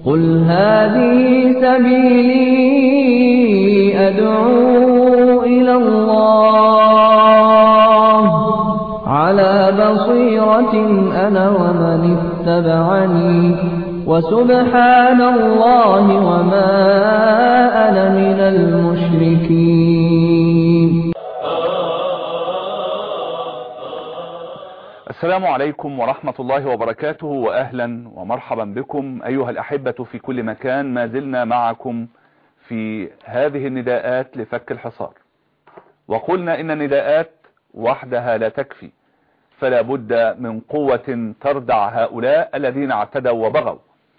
قل هذه سبيلي أدعو إلى الله على بصيرة أنا ومن اتبعني وسبحان الله وما أنا من المشركين. السلام عليكم ورحمة الله وبركاته، وأهلا ومرحبا بكم أيها الأحبة في كل مكان. ما زلنا معكم في هذه النداءات لفك الحصار، وقلنا إن النداءات وحدها لا تكفي، فلا بد من قوة تردع هؤلاء الذين اعتدوا وبغوا.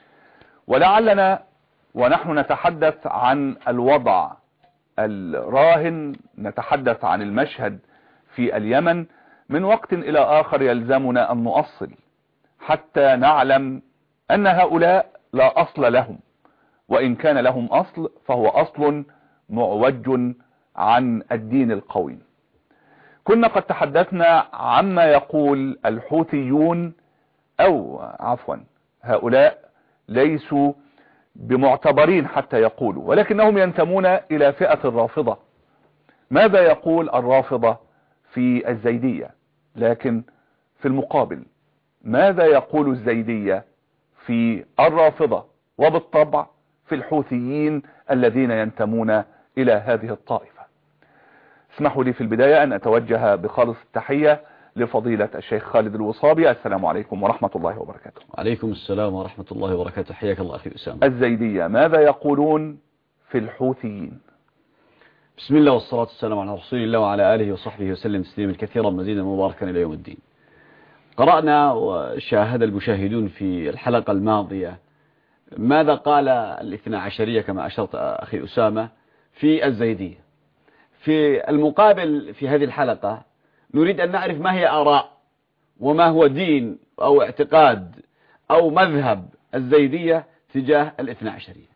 ولعلنا ونحن نتحدث عن الوضع الراهن، نتحدث عن المشهد في اليمن، من وقت إلى آخر يلزمنا أن نؤصل حتى نعلم أن هؤلاء لا أصل لهم، وإن كان لهم أصل فهو أصل معوج عن الدين القويم. كنا قد تحدثنا عما يقول الحوثيون، أو عفوا هؤلاء ليسوا بمعتبرين حتى يقولوا، ولكنهم ينتمون إلى فئة الرافضة. ماذا يقول الرافضة في الزيدية؟ لكن في المقابل ماذا يقول الزيدية في الرافضة، وبالطبع في الحوثيين الذين ينتمون إلى هذه الطائفة؟ اسمحوا لي في البداية أن أتوجه بخالص التحية لفضيلة الشيخ خالد الوصابي. السلام عليكم ورحمة الله وبركاته. عليكم السلام ورحمة الله وبركاته، حياك الله أخي أسامة. الزيدية ماذا يقولون في الحوثيين؟ بسم الله والصلاة والسلام على رسول الله وعلى آله وصحبه وسلم تسليما كثيرا مزيدا مباركا إلى يوم الدين. قرأنا وشاهد المشاهدون في الحلقة الماضية ماذا قال الاثنى عشرية كما أشرت أخي أسامة في الزيدية. في المقابل في هذه الحلقة نريد أن نعرف ما هي آراء وما هو دين أو اعتقاد أو مذهب الزيدية تجاه الاثنى عشرية.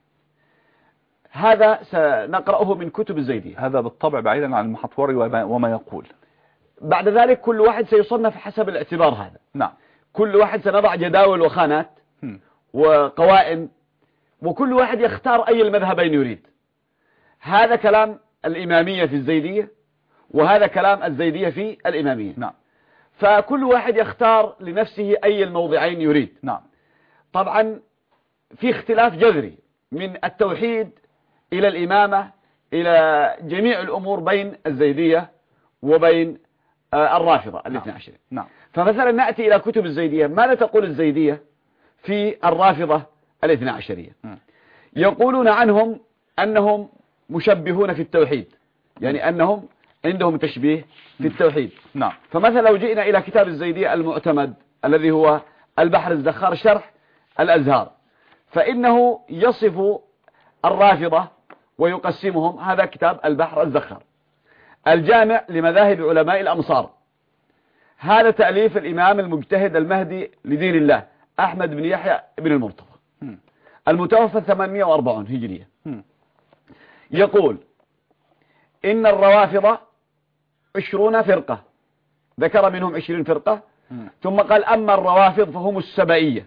هذا سنقرأه من كتب الزيدية، هذا بالطبع بعيدا عن المحطوري وما يقول. بعد ذلك كل واحد سيصنف حسب الاعتبار هذا. نعم. كل واحد سنضع جداول وخانات وقوائم، وكل واحد يختار أي المذهبين يريد. هذا كلام الإمامية في الزيدية، وهذا كلام الزيدية في الإمامية. نعم. فكل واحد يختار لنفسه أي الموضعين يريد. نعم. طبعا في اختلاف جذري من التوحيد إلى الإمامة إلى جميع الأمور بين الزيدية وبين الرافضة الاثنى عشرية. نعم. فمثلا نأتي إلى كتب الزيدية. ماذا تقول الزيدية في الرافضة الاثنى عشرية؟ يقولون عنهم أنهم مشبهون في التوحيد، يعني أنهم عندهم تشبيه في التوحيد. نعم. فمثلا لو جئنا إلى كتاب الزيدية المعتمد الذي هو البحر الزخار شرح الأزهار، فإنه يصف الرافضة ويقسمهم. هذا كتاب البحر الزخار الجامع لمذاهب علماء الأمصار، هذا تأليف الإمام المجتهد المهدي لدين الله أحمد بن يحيى بن المرتضى المتوفى 840 هجرية. يقول إن الروافض 20 فرقة، ذكر منهم 20 فرقة، ثم قال أما الروافض فهم السبائية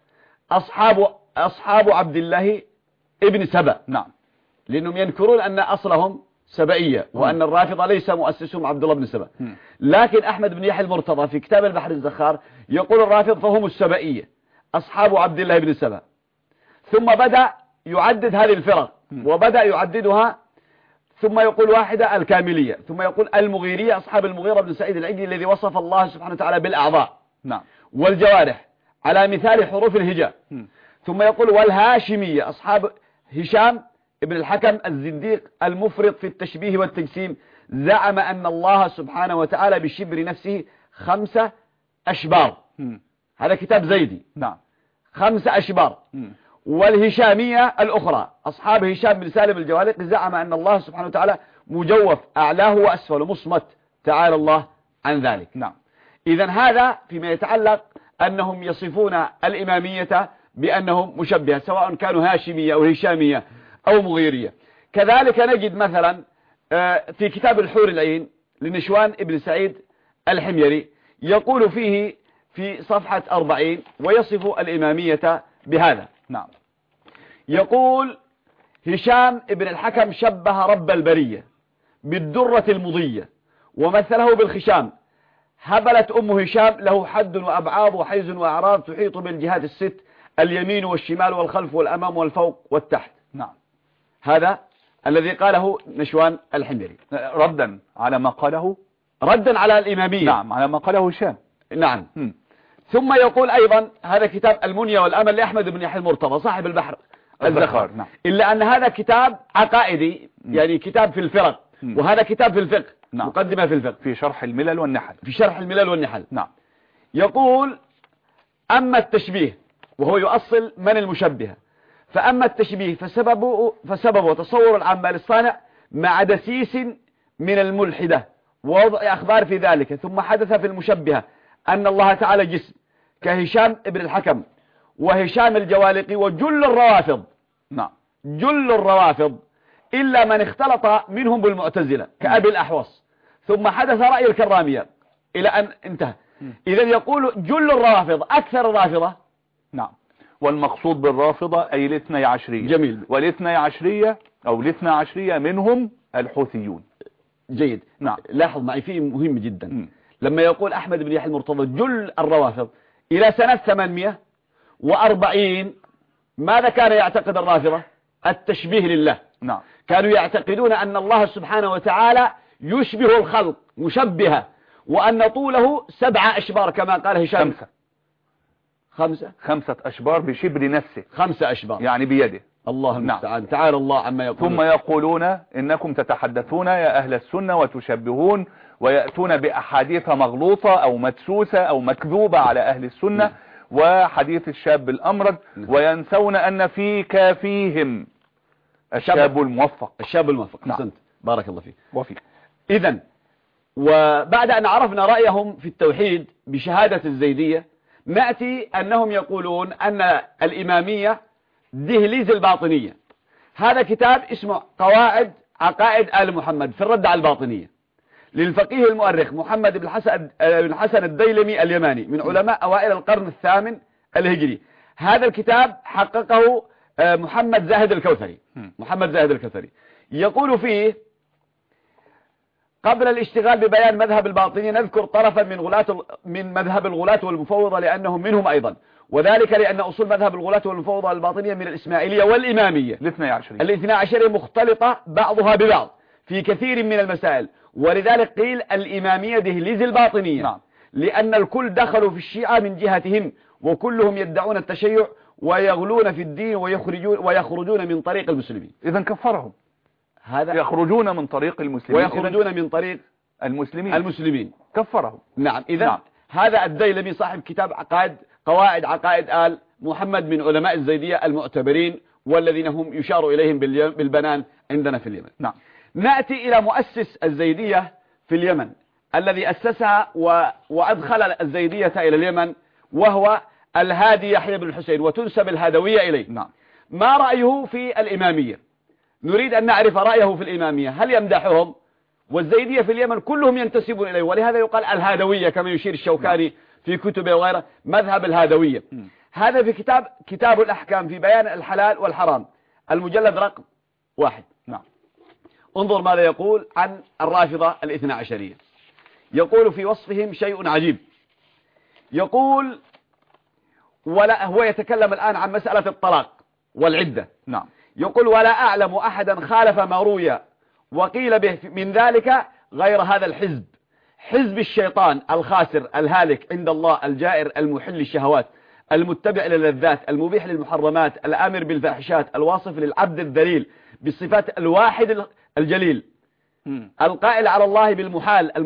أصحاب عبد الله ابن سبأ. نعم. لأنهم ينكرون أن أصلهم سبائية، وأن الرافضة ليس مؤسسهم عبد الله بن سبأ. لكن أحمد بن يحيى المرتضى في كتاب البحر الزخار يقول الرافض فهم السبائية أصحاب عبد الله بن سبأ. ثم بدأ يعدد هذه الفرق، وبدأ يعددها، ثم يقول واحدة الكاملية، ثم يقول المغيرية أصحاب المغيرة بن سعيد العجلي الذي وصف الله سبحانه وتعالى بالأعضاء. نعم. والجوارح على مثال حروف الهجاء. ثم يقول والهاشمية أصحاب هشام ابن الحكم الزنديق المفرط في التشبيه والتجسيم، زعم أن الله سبحانه وتعالى بشبر نفسه 5 أشبار. هذا كتاب زيدي. نعم. 5 أشبار. والهشامية الأخرى أصحاب هشام بن سالم الجوالق، زعم أن الله سبحانه وتعالى مجوف أعلاه وأسفله مصمت، تعالى الله عن ذلك. نعم. إذن هذا فيما يتعلق أنهم يصفون الإمامية بأنهم مشبهة، سواء كانوا هاشمية أو هشامية أو مغيرية. كذلك نجد مثلا في كتاب الحور العين لنشوان ابن سعيد الحميري يقول فيه في صفحة 40 ويصف الإمامية بهذا. نعم. يقول هشام ابن الحكم شبه رب البرية بالدرة المضية ومثله بالخشام، هبلت أم هشام له حد وأبعاض وحيز وأعراض تحيط بالجهات الست، اليمين والشمال والخلف والأمام والفوق والتحت. نعم. هذا الذي قاله نشوان الحميري ردا على ما قاله، ردا على الإمامية. نعم، على ما قاله هشام. نعم. ثم يقول أيضا هذا كتاب المنية والأمل لأحمد بن يحيى المرتضى صاحب البحر الزخار. نعم. إلا أن هذا كتاب عقائدي، يعني كتاب في الفرق، وهذا كتاب في الفقه. نعم. مقدمة في الفقه في شرح الملل والنحل. في شرح الملل والنحل. نعم. يقول أما التشبيه، وهو يؤصل من المشبهة، فأما التشبيه فسببه تصور العامة للصانع مع دسيس من الملحدة ووضع أخبار في ذلك، ثم حدث في المشبهة أن الله تعالى جسم كهشام ابن الحكم وهشام الجوالقي وجل الروافض. نعم. جل الروافض إلا من اختلط منهم بالمعتزلة كأبي الأحوص، ثم حدث رأي الكرامية إلى أن انتهى. إذا يقول جل الروافض أكثر الرافضة. نعم. والمقصود بالرافضة أي الاثني عشرية. جميل. والاثني عشرية أو الاثني عشرية منهم الحوثيون. جيد. نعم. لاحظ معي فيه مهم جدا. لما يقول أحمد بن يحيى المرتضى جل الروافض إلى سنة 840 ماذا كان يعتقد الرافضة؟ التشبيه لله. نعم. كانوا يعتقدون أن الله سبحانه وتعالى يشبه الخلق مشبهة، وأن طوله 7 أشبار كما قال هشام. 5 أشبار بشبر نفسه. 5 أشبار يعني بيده. الله المستعان. نعم. تعالى الله عما يقولون. ثم يقولون إنكم تتحدثون يا أهل السنة وتشبهون، ويأتون بأحاديث مغلوطة أو مدسوسة أو مكذوبة على أهل السنة وحديث الشاب الأمرد، وينسون أن في كافيهم الشاب الموفق. الشاب الموفق. نعم. بارك الله فيك وفيك. إذن وبعد أن عرفنا رأيهم في التوحيد بشهادة الزيدية، نأتي أنهم يقولون أن الإمامية دهليز الباطنية. هذا كتاب اسمه قواعد عقائد آل محمد في الرد على الباطنية للفقيه المؤرخ محمد بن حسن الديلمي اليماني من علماء أوائل القرن الثامن الهجري. هذا الكتاب حققه محمد زاهد الكوثري. محمد زاهد الكوثري يقول فيه قبل الاشتغال ببيان مذهب الباطنية نذكر طرفا من مذهب الغلاة والمفوضة لأنهم منهم أيضا، وذلك لأن أصول مذهب الغلاة والمفوضة الباطنية من الإسماعيلية والإمامية الاثنى عشرية مختلطة بعضها ببعض في كثير من المسائل، ولذلك قيل الإمامية دهليز الباطنية. نعم. لأن الكل دخلوا في الشيعة من جهتهم، وكلهم يدعون التشيع ويغلون في الدين ويخرجون من طريق المسلمين. إذن كفرهم. هذا يخرجون من طريق المسلمين ويخرجون من طريق المسلمين كفرهم. نعم. إذن نعم. هذا الديلمي صاحب كتاب قواعد عقائد آل محمد من علماء الزيدية المعتبرين والذين هم يشار إليهم بالبنان عندنا في اليمن. نعم. نأتي إلى مؤسس الزيدية في اليمن الذي أسسها وأدخل الزيدية إلى اليمن، وهو الهادي يحيى بن الحسين، وتنسب الهادوية إليه. نعم. ما رأيه في الإمامية؟ نريد أن نعرف رأيه في الإمامية، هل يمدحهم؟ والزيدية في اليمن كلهم ينتسبون إليه، ولهذا يقال الهادوية كما يشير الشوكاني في كتبه وغيره، مذهب الهادوية. هذا في كتاب الأحكام في بيان الحلال والحرام المجلد رقم 1. نعم. انظر ماذا يقول عن الرافضة الاثنى عشرية. يقول في وصفهم شيء عجيب. يقول هو يتكلم الآن عن مسألة الطلاق والعدة. نعم. يقول ولا أعلم أحدا خالف ما روي وقيل به من ذلك غير هذا الحزب، حزب الشيطان الخاسر الهالك عند الله، الجائر المحل الشهوات، المتبع للذات، المبيح للمحرمات، الآمر بالفاحشات، الواصف للعبد الذليل بالصفات الواحد الجليل، القائل على الله بالمحال،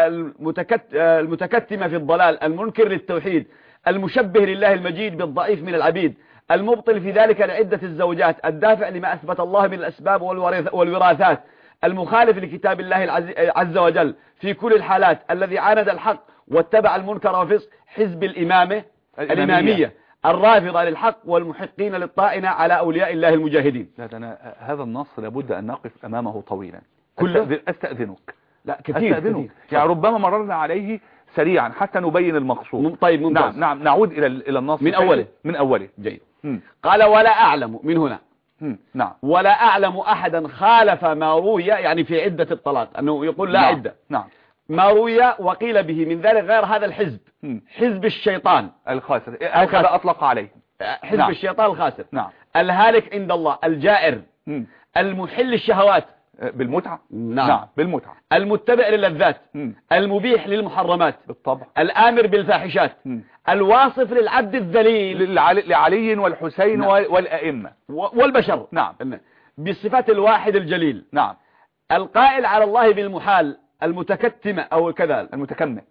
المتكتم في الضلال، المنكر للتوحيد، المشبه لله المجيد بالضعيف من العبيد، المبطل في ذلك لعدة الزوجات، الدافع لما أثبت الله من الأسباب والوراثات، المخالف لكتاب الله عز وجل في كل الحالات، الذي عاند الحق واتبع المنكر وفسق، حزب الإمامية الرافضة للحق والمحقين للطائنة على أولياء الله المجاهدين. لا هذا النص لابد أن نقف أمامه طويلا. أستأذنك. لا كثير. يعني ربما مررنا عليه سريعا حتى نبين المقصود. طيب ممتاز. نعم. نعود إلى النص من أوله. من أوله. جيد. قال ولا أعلم من هنا نعم. ولا أعلم أحدا خالف ما روي يعني في عدة الطلاق أنه يقول لا نعم. عدة. نعم. ما روي وقيل به من ذلك غير هذا الحزب، حزب الشيطان الخاسر هكذا أطلق عليه، حزب نعم. الشيطان الخاسر، نعم. الهالك عند الله، الجائر، المحل الشهوات بالمتعة، نعم. نعم بالمتعة، المتبع للذات، المبيح للمحرمات بالطبع، الآمر بالفاحشات، الواصف للعبد الذليل لعلي والحسين، نعم. والأئمة والبشر، نعم. بصفات الواحد الجليل، نعم. القائل على الله بالمحال، المتكتمة أو كذا المتكمل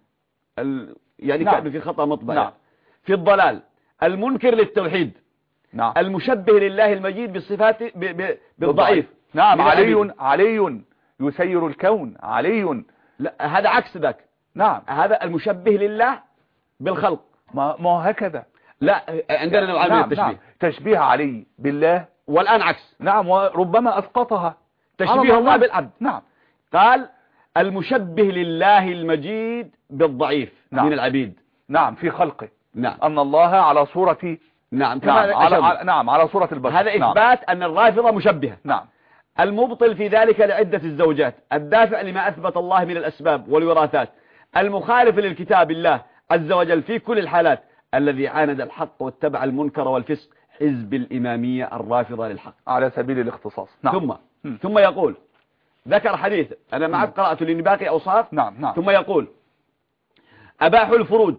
يعني نعم. كأنه في خطأ مطبع، نعم. في الضلال، المنكر للتوحيد، نعم. المشبه لله المجيد بالصفات بالضعيف، نعم. علي يسير الكون، علي، لا هذا عكس ذاك، نعم. هذا المشبه لله بالخلق، ما هكذا، لا عندنا نوعان من نعم. التشبيه، نعم. تشبيه علي بالله، والآن عكس، نعم، وربما أسقطها تشبيه الله بالعبد، نعم. قال المشبه لله المجيد بالضعيف، نعم. من العبيد، نعم، في خلقه، نعم. أن الله على صورة، نعم. نعم على صورة البشر، هذا إثبات أن الرافضة مشبهة، نعم. المبطل في ذلك لعدة الزوجات، الدافع لما أثبت الله من الأسباب والوراثات، المخالف للكتاب الله عز وجل في كل الحالات، الذي عاند الحق واتبع المنكر والفسق، حزب الإمامية الرافضة للحق على سبيل الاختصاص، نعم. ثم يقول، ذكر حديث أنا معك قرأته لأن باقي أوصاف، نعم. نعم. ثم يقول أباحوا الفروج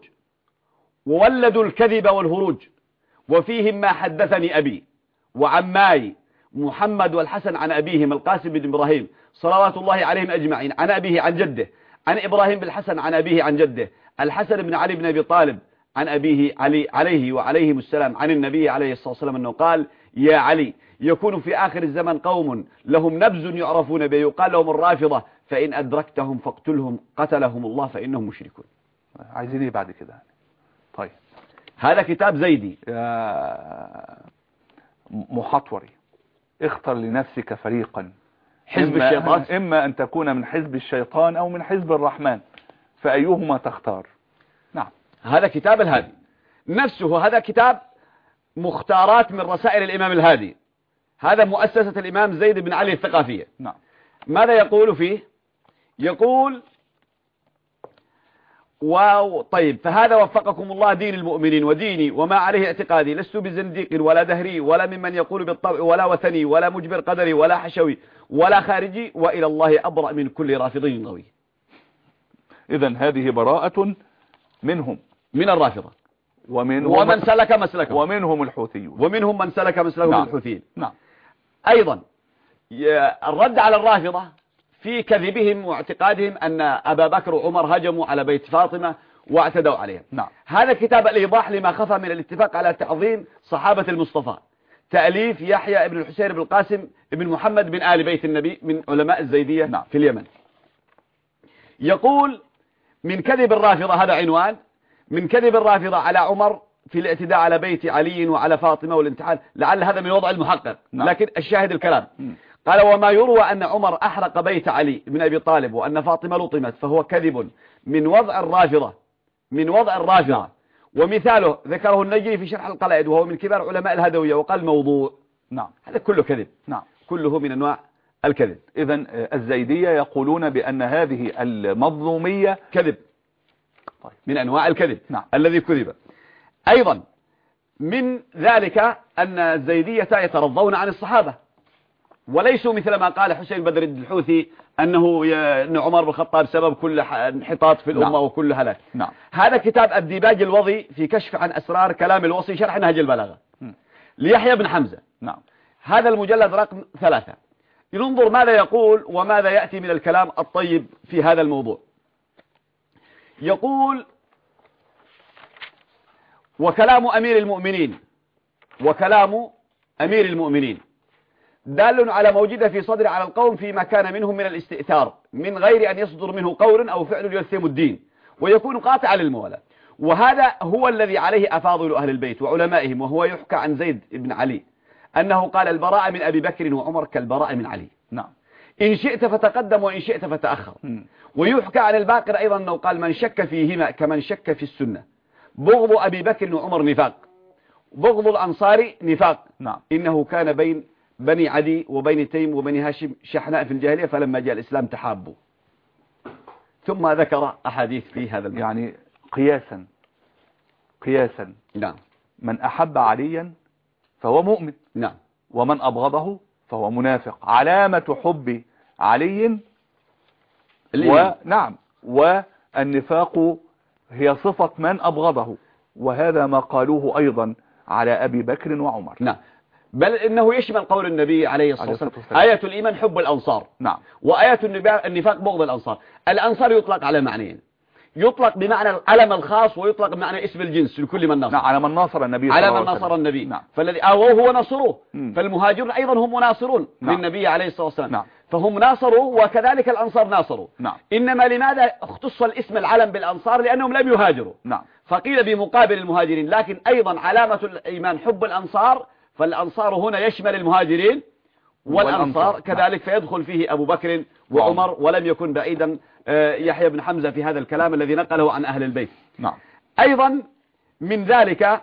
وولدوا الكذب والهروج، وفيهم ما حدثني أبي وعماي محمد والحسن عن أبيهم القاسم بن إبراهيم صلوات الله عليهم أجمعين، عن أبيه عن جده، عن إبراهيم بالحسن عن أبيه عن جده، الحسن بن علي بن أبي طالب عن أبيه علي عليه وعليهم السلام، عن النبي عليه الصلاة والسلام أنه قال يا علي يكون في آخر الزمن قوم لهم نبز يعرفون به يقال لهم الرافضة، فإن أدركتهم فاقتلهم قتلهم الله فإنهم مشركون. عايزين ايه بعد كده؟ طيب هذا كتاب زيدي يا محطوري، اختر لنفسك فريقا، حزب الشيطان، إما أن تكون من حزب الشيطان أو من حزب الرحمن، فأيهما تختار؟ نعم. هذا كتاب الهادي نفسه، هذا كتاب مختارات من رسائل الإمام الهادي، هذا مؤسسة الإمام زيد بن علي الثقافية. نعم. ماذا يقول فيه؟ يقول طيب فهذا وفقكم الله دين المؤمنين وديني وما عليه اعتقادي، لست بزنديق ولا دهري ولا ممن يقول بالطبع ولا وثني ولا مجبر قدري ولا حشوي ولا خارجي، وإلى الله أبرأ من كل رافضي غوي. إذن هذه براءة منهم، من الرافضة، ومن سلك مسلكهم، ومنهم الحوثيون، ومنهم من سلك مسلكهم. نعم. الحوثيين. نعم. أيضا الرد على الرافضة في كذبهم واعتقادهم أن أبا بكر وعمر هجموا على بيت فاطمة واعتدوا عليهم. نعم. هذا كتاب الإيضاح لما خفى من الاتفاق على تعظيم صحابة المصطفى، تأليف يحيى بن الحسين بن القاسم بن محمد بن آل بيت النبي من علماء الزيدية. نعم. في اليمن. يقول من كذب الرافضة، هذا عنوان، من كذب الرافضة على عمر في الاعتداء على بيت علي وعلى فاطمة والانتحال، لعل هذا من وضع المحقق. نعم. لكن الشاهد الكلام. قال وما يروى أن عمر أحرق بيت علي بن أبي طالب وأن فاطمة لطمت فهو كذب من وضع الرافضة، من وضع الرافضة. نعم. ومثاله ذكره النجري في شرح القلائد وهو من كبار علماء الهدوية وقال موضوع. نعم. هذا كله كذب. نعم. كله من أنواع الكذب. إذن الزيدية يقولون بأن هذه المظلومية كذب. طيب. من أنواع الكذب. نعم. الذي كذب. أيضا من ذلك أن الزيدية يترضون عن الصحابة وليسوا مثل ما قال حسين بدر الحوثي أن عمر بن الخطاب سبب كل انحطاط في الأمة. نعم. وكل هلاك. نعم. هذا كتاب الديباج الوضي في كشف عن أسرار كلام الوصي شرح نهج البلاغة ليحيى بن حمزة. نعم. هذا المجلد رقم 3. ينظر ماذا يقول وماذا يأتي من الكلام الطيب في هذا الموضوع. يقول وكلام أمير المؤمنين دال على موجودة في صدر على القوم فيما كان منهم من الاستئثار من غير أن يصدر منه قول أو فعل يلثم الدين ويكون قاطعا للموالاة، وهذا هو الذي عليه أفاضل أهل البيت وعلمائهم. وهو يحكى عن زيد بن علي أنه قال البراء من أبي بكر وعمر كالبراء من علي. نعم. إن شئت فتقدم وإن شئت فتأخر. ويحكى عن الباقر أيضا أنه قال من شك فيهما كمن شك في السنة، بغض أبي بكر وعمر نفاق، بغض الأنصار نفاق. نعم. إنه كان بني عدي وبني تيم وبني هاشم شحناء في الجاهلية، فلما جاء الإسلام تحابوا. ثم ذكر أحاديث في هذا المعنى. يعني قياسا نعم. من أحب عليا فهو مؤمن، نعم. ومن أبغضه فهو منافق. علامة حب علي نعم والنفاق هي صفة من أبغضه، وهذا ما قالوه أيضا على أبي بكر وعمر. نعم، بل إنه يشمل قول النبي عليه الصلاة والسلام آية الإيمان حب الأنصار. نعم. وآية النفاق بغض الأنصار. الأنصار يطلق على معنيين، يطلق بمعنى العلم الخاص، ويطلق بمعنى اسم الجنس لكل من نصر. نعم، على من ناصر النبي صلى على الله من عليه وسلم. نصر النبي. نعم. فالذي هو نصروه. فالمهاجرون أيضا هم مناصرون. نعم. للنبي عليه الصلاة والسلام. نعم. فهم ناصروا وكذلك الأنصار ناصروا. نعم. إنما لماذا اختص الاسم العلم بالأنصار؟ لأنهم لم يهاجروا. نعم. فقيل بمقابل المهاجرين، لكن أيضا علامة الإيمان حب الأنصار، فالأنصار هنا يشمل المهاجرين والأنصار كذلك. نعم. فيدخل فيه أبو بكر وعمر، ولم يكن بعيدا يحيى بن حمزة في هذا الكلام الذي نقله عن أهل البيت. نعم. أيضا من ذلك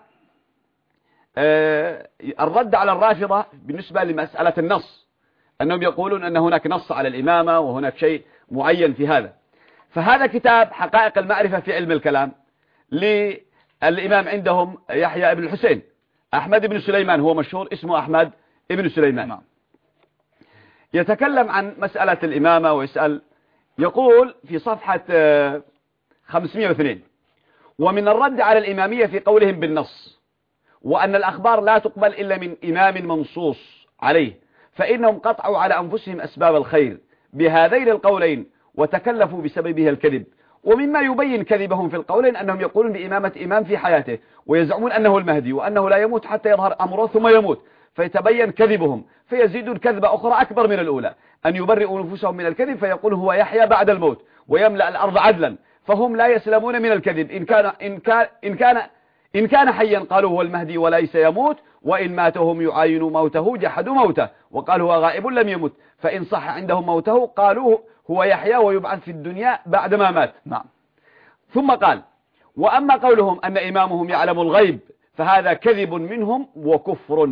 الرد على الرافضة بالنسبة لمسألة النص، أنهم يقولون أن هناك نص على الإمامة وهناك شيء معين في هذا. فهذا كتاب حقائق المعرفة في علم الكلام للإمام عندهم يحيى بن الحسين أحمد بن سليمان، هو مشهور اسمه أحمد بن سليمان. نعم. يتكلم عن مسألة الإمامة ويسأل، يقول في صفحة 502: ومن الرد على الإمامية في قولهم بالنص، وأن الأخبار لا تقبل إلا من إمام منصوص عليه، فإنهم قطعوا على أنفسهم أسباب الخير بهذين القولين وتكلفوا بسببها الكذب. ومما يبين كذبهم في القولين أنهم يقولون بإمامة إمام في حياته، ويزعمون أنه المهدي وأنه لا يموت حتى يظهر أمره ثم يموت، فيتبين كذبهم، فيزيدون كذبة أخرى أكبر من الأولى، أن يبرئوا نفوسهم من الكذب فيقول هو يحيى بعد الموت ويملأ الأرض عدلا، فهم لا يسلمون من الكذب. إن كان حيا قالوا هو المهدي وليس يموت، وإن ماتوا هم يعاينوا موته جحدوا موته وقالوا هو غائب لم يمت، فإن صح عندهم موته قالوا هو يحيى ويبعث في الدنيا بعدما مات. نعم. ثم قال: وأما قولهم أن إمامهم يعلم الغيب فهذا كذب منهم وكفر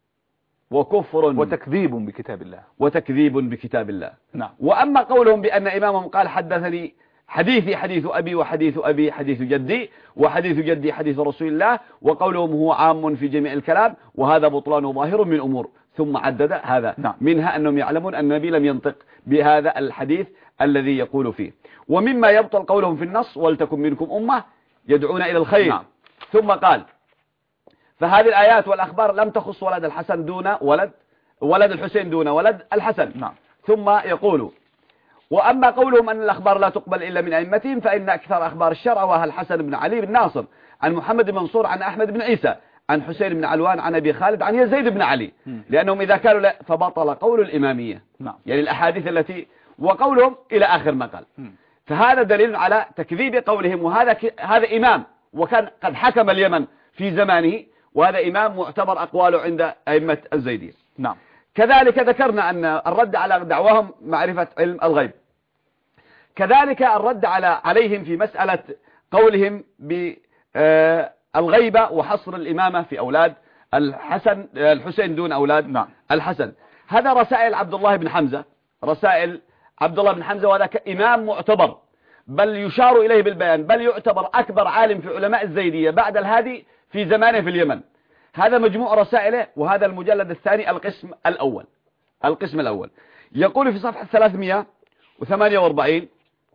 وتكذيب بكتاب الله. بكتاب الله. نعم. وأما قولهم بأن إمامهم قال حدثني حديثي حديث أبي وحديث أبي حديث جدي وحديث جدي حديث رسول الله، وقولهم هو عام في جميع الكلام، وهذا بطلان ظاهر من أمور. ثم عدد هذا. نعم. منها أنهم يعلمون أن النبي لم ينطق بهذا الحديث الذي يقول فيه. ومما يبطل قولهم في النص ولتكن منكم أمة يدعون إلى الخير. نعم. ثم قال: فهذه الآيات والأخبار لم تخص ولد الحسن دون ولد الحسين دون ولد الحسن. نعم. ثم يقول: وأما قولهم أن الأخبار لا تقبل إلا من أئمتهم فإن أكثر أخبار الشرع وها الحسن بن علي بن ناصر عن محمد بن منصور عن أحمد بن عيسى عن حسين بن علوان عن أبي خالد عن يزيد بن علي، لأنهم إذا كانوا لا فبطل قول الإمامية. نعم. يعني الأحاديث التي وقولهم إلى آخر ما قال. فهذا دليل على تكذيب قولهم. هذا إمام وكان قد حكم اليمن في زمانه، وهذا إمام معتبر أقواله عند أئمة الزيدية. نعم. كذلك ذكرنا أن الرد على دعواهم معرفة علم الغيب، كذلك الرد عليهم في مسألة قولهم بالغيبة وحصر الإمامة في أولاد الحسين دون أولاد. نعم. الحسن. هذا رسائل عبد الله بن حمزة، وهذا إمام معتبر، بل يشار إليه بالبيان، بل يعتبر أكبر عالم في علماء الزيدية بعد الهادي في زمانه في اليمن. هذا مجموع رسائله، وهذا المجلد الثاني القسم الأول. يقول في صفحة 348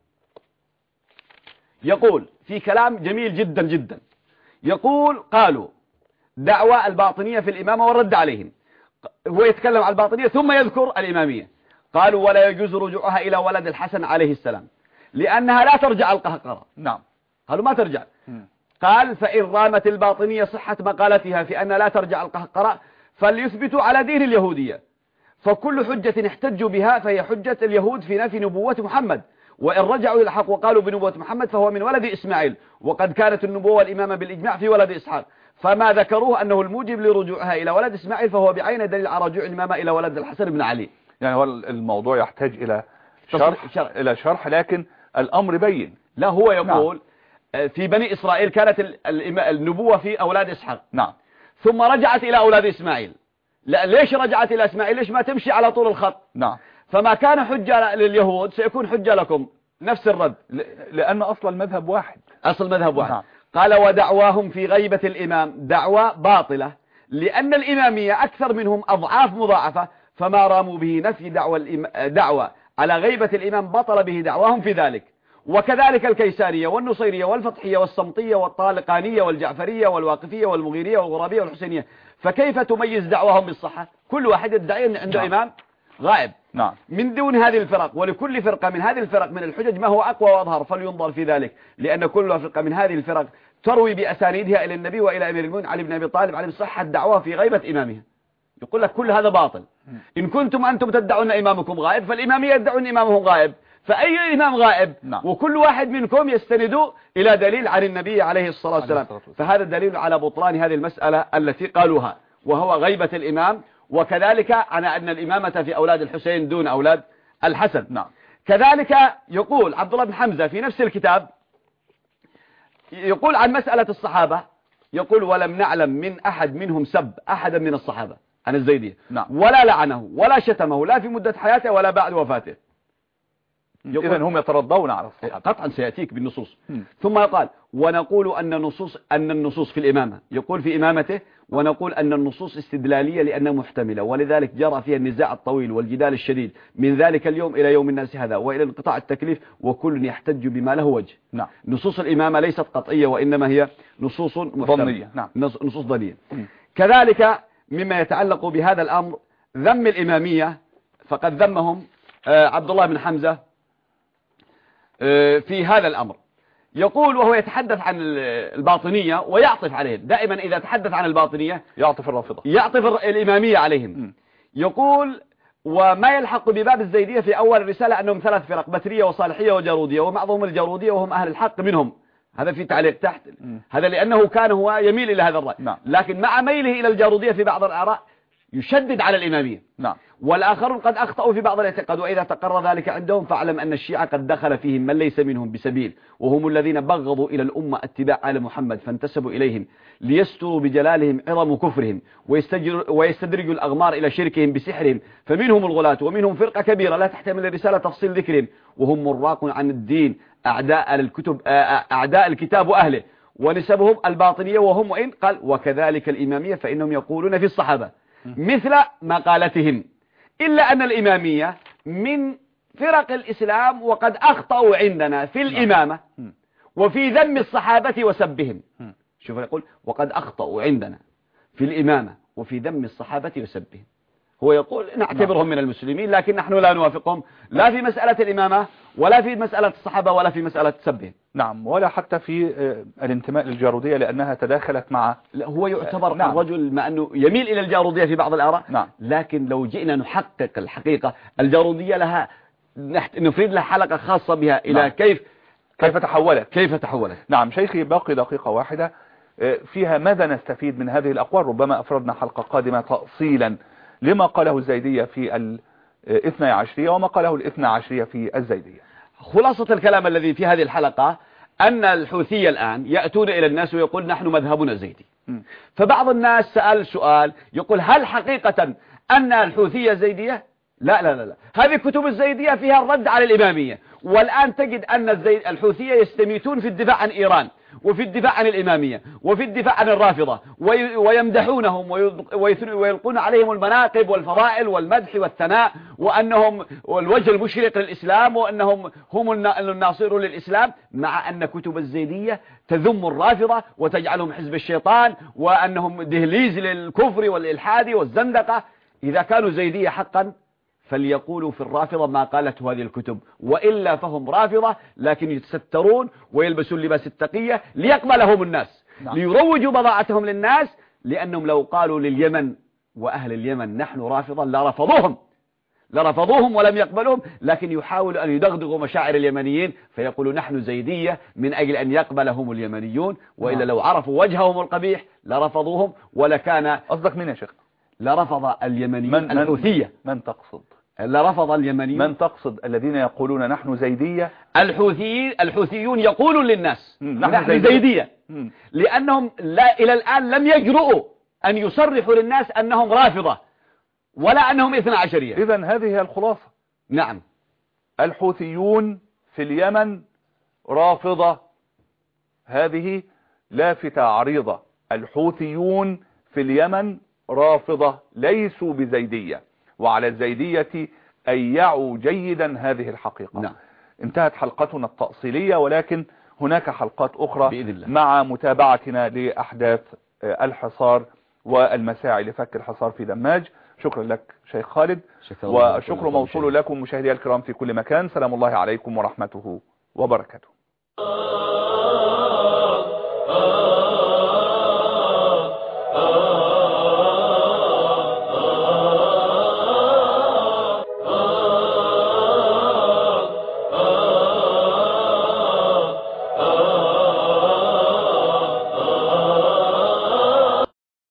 يقول في كلام جميل جدا جدا، يقول: قالوا دعوى الباطنية في الإمامة والرد عليهم. هو يتكلم عن الباطنية ثم يذكر الإمامية. قالوا: ولا يجوز رجوعها إلى ولد الحسن عليه السلام لأنها لا ترجع القهقرة. نعم. قالوا ما ترجع. قال: فإن رامت الباطنية صحة مقالتها في أن لا ترجع القهقرة فليثبتوا على دين اليهودية، فكل حجة احتجوا بها فهي حجة اليهود في نفي نبوة محمد، وإن رجعوا إلى الحق وقالوا بنبوة محمد فهو من ولد إسماعيل، وقد كانت النبوة والإمامة بالإجماع في ولد إسحاق، فما ذكروه أنه الموجب لرجوعها إلى ولد إسماعيل فهو بعين دليل على رجوع الإمامة إلى ولد الحسن بن علي. يعني هو الموضوع يحتاج إلى شرح، لكن الأمر بين. لا، هو يقول في بني إسرائيل كانت النبوة في أولاد إسحاق. نعم. ثم رجعت إلى أولاد إسماعيل، لا ليش رجعت إلى إسماعيل؟ ليش ما تمشي على طول الخط؟ نعم. فما كان حجة لليهود سيكون حجة لكم، نفس الرد، لأن أصل المذهب واحد. أصل مذهب واحد. نعم. قال ودعواهم في غيبة الإمام دعوة باطلة، لأن الإمامية أكثر منهم أضعاف مضاعفة، فما راموا به نفي دعوة على غيبة الإمام بطل به دعواهم في ذلك. وكذلك الكيسانية والنصيرية والفتحية والصمطية والطالقانية والجعفرية والواقفية والمغيرية والغرابية والحسينية، فكيف تميز دعواهم بالصحة؟ كل واحد يدعي أن عنده إمام غائب. نعم. من دون هذه الفرق، ولكل فرقة من هذه الفرق من الحجج ما هو أقوى وأظهر فلينظر في ذلك، لأن كل فرقة من هذه الفرق تروي بأسانيدها إلى النبي وإلى أمير المؤمنين علي بن أبي طالب عليه صحة الدعوة في غيبة إمامها. يقول لك كل هذا باطل. إن كنتم أنتم تدعون إمامكم غائب فالإمامية يدعون إمامهم غائب، فأي إمام غائب؟ نعم. وكل واحد منكم يستند إلى دليل عن النبي عليه الصلاة والسلام، فهذا دليل على بطلان هذه المسألة التي قالوها، وهو غيبة الإمام، وكذلك على أن الإمامة في أولاد الحسين دون أولاد الحسن. نعم. كذلك يقول عبد الله بن حمزة في نفس الكتاب، يقول عن مسألة الصحابة، يقول ولم نعلم من أحد منهم سب أحدا من الصحابة عن الزيدية. نعم. ولا لعنه ولا شتمه لا في مدة حياته ولا بعد وفاته. إذن هم يترضون على الصحابة قطعا، سيأتيك بالنصوص. ثم يقال ونقول أن النصوص في الإمامة، يقول في إمامته، ونقول أن النصوص استدلالية لأنها محتملة، ولذلك جرى فيها النزاع الطويل والجدال الشديد من ذلك اليوم إلى يوم الناس هذا وإلى انقطاع التكليف، وكل يحتج بما له وجه. نعم. نصوص الإمامة ليست قطعية وإنما هي نصوص ظنية. نعم. نصوص ظنية. كذلك مما يتعلق بهذا الأمر ذم الإمامية، فقد ذمهم عبد الله بن حمزة في هذا الأمر. يقول وهو يتحدث عن الباطنية ويعطف عليهم، دائما إذا تحدث عن الباطنية يعطف الرافضة، يعطف الإمامية عليهم. يقول وما يلحق بباب الزيدية في أول الرسالة أنهم 3 فرق، بترية وصالحية وجارودية، ومعظم الجارودية وهم أهل الحق منهم. هذا في تعليق تحت، هذا لأنه كان هو يميل إلى هذا الرأي. نعم. لكن مع ميله إلى الجارودية في بعض الآراء يشدد على الإمامية. نعم. والآخرون قد أخطأوا في بعض الاعتقاد، وإذا تقرر ذلك عندهم فاعلم أن الشيعة قد دخل فيهم من ليس منهم بسبيل، وهم الذين بغضوا إلى الأمة اتباع آل محمد فانتسبوا إليهم ليستروا بجلالهم عظم كفرهم ويستدرجوا الأغمار إلى شركهم بسحرهم، فمنهم الغلاة ومنهم فرقة كبيرة لا تحتمل الرسالة تفصيل ذكرهم، وهم مراق عن الدين أعداء الكتاب وأهله، ونسبهم الباطنية، وهم وإن قال وكذلك الإمامية فإنهم يقولون في الصحابة مثل مقالتهم، إلا أن الإمامية من فرق الإسلام وقد أخطأوا عندنا في الإمامة وفي ذم الصحابة وسبهم. شوف يقول وقد أخطأوا عندنا في الإمامة وفي ذم الصحابة وسبهم. هو يقول نعتبرهم من المسلمين، لكن نحن لا نوافقهم لا في مسألة الإمامة ولا في مسألة الصحابة ولا في مسألة سبهم. نعم. ولا حتى في الانتماء للجارودية لأنها تداخلت مع، هو يعتبر نعم. الرجل مع أنه يميل إلى الجارودية في بعض الآراء. نعم. لكن لو جئنا نحقق الحقيقة الجارودية لها نفرد لها حلقة خاصة بها إلى نعم. كيف تحولت. نعم. شيخي باقي دقيقة واحدة فيها ماذا نستفيد من هذه الأقوال؟ ربما أفردنا حلقة قادمة تأصيلا لما قاله الزيدية في 12 وما قاله 12 في الزيدية. خلاصة الكلام الذي في هذه الحلقة أن الحوثية الآن يأتون إلى الناس ويقول نحن مذهبنا زيدي. فبعض الناس سأل سؤال يقول هل حقيقة أن الحوثية زيدية؟ لا لا لا لا، هذه كتب الزيدية فيها الرد على الإمامية، والآن تجد أن الحوثية يستميتون في الدفاع عن إيران وفي الدفاع عن الإمامية وفي الدفاع عن الرافضة، ويمدحونهم ويلقون عليهم المناقب والفضائل والمدح والثناء، وأنهم الوجه المشرق للإسلام، وأنهم هم الناصرون للإسلام، مع أن كتب الزيدية تذم الرافضة وتجعلهم حزب الشيطان وأنهم دهليز للكفر والإلحاد والزندقة. إذا كانوا زيدية حقا فليقولوا في الرافضة ما قالته هذه الكتب، وإلا فهم رافضة لكن يتسترون ويلبسون لباس التقية ليقبلهم الناس. نعم. ليروجوا بضاعتهم للناس، لأنهم لو قالوا لليمن وأهل اليمن نحن رافضة لرفضوهم ولم يقبلهم، لكن يحاولوا أن يدغدغوا مشاعر اليمنيين فيقولوا نحن زيدية من أجل أن يقبلهم اليمنيون، وإلا لو عرفوا وجههم القبيح لرفضوهم. ولكان قصدك مين يا شيخ؟ لرفض اليمنيون الحوثية. من تقصد؟ لرفض اليمنيون. من تقصد الذين يقولون نحن زيدية؟ الحوثيون يقولون للناس نحن زيدية، لأنهم إلى الآن لم يجرؤوا أن يصرحوا للناس أنهم رافضة، ولا أنهم 12. إذن هذه هي الخلاصة. نعم. الحوثيون في اليمن رافضة، هذه لافتة عريضة. الحوثيون في اليمن رافضة، ليسوا بزيدية، وعلى الزيدية أن يعوا جيدا هذه الحقيقة. نعم. انتهت حلقتنا التأصيلية، ولكن هناك حلقات أخرى بإذن الله مع متابعتنا لأحداث الحصار والمساعي لفك الحصار في دماج. شكرا لك شيخ خالد، وشكر موصول لكم مشاهدي الكرام في كل مكان. سلام الله عليكم ورحمته وبركاته.